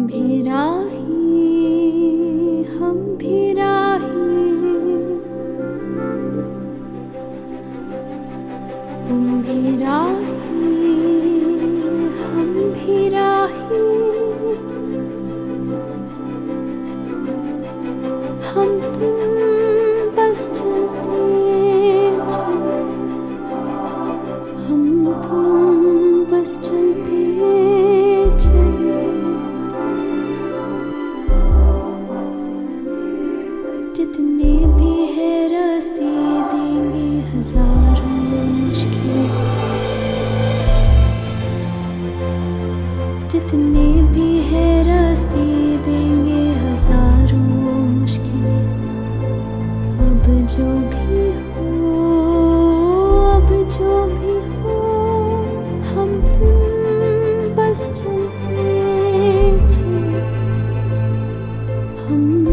भी राही, हम भी राही, तुम भी राही, हम भी राही, हम तुम बस चलते चले, हम तुम बस चलते चले। जितने भी है रास्ते देंगे हजारों मुश्किलें, जितने भी है रास्ते देंगे हजारों मुश्किलें। अब जो भी हो, अब जो भी हो, हम तुम बस चलते चले, हम